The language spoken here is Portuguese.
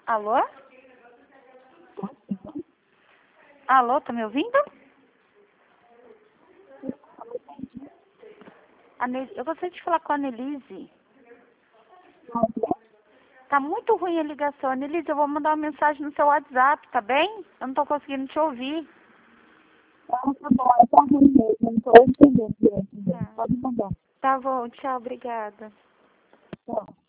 Alô? Alô, tá me ouvindo? Eu gostaria de falar com a Anelise. Tá muito ruim a ligação. Anelise, eu vou mandar uma mensagem no seu WhatsApp, tá bem? Eu não tô conseguindo te ouvir. Ah, tá bom, tá ruim mesmo, não tô entendendo direito. Tá. Pode mandar. Tá bom, tchau, obrigada. Tchau.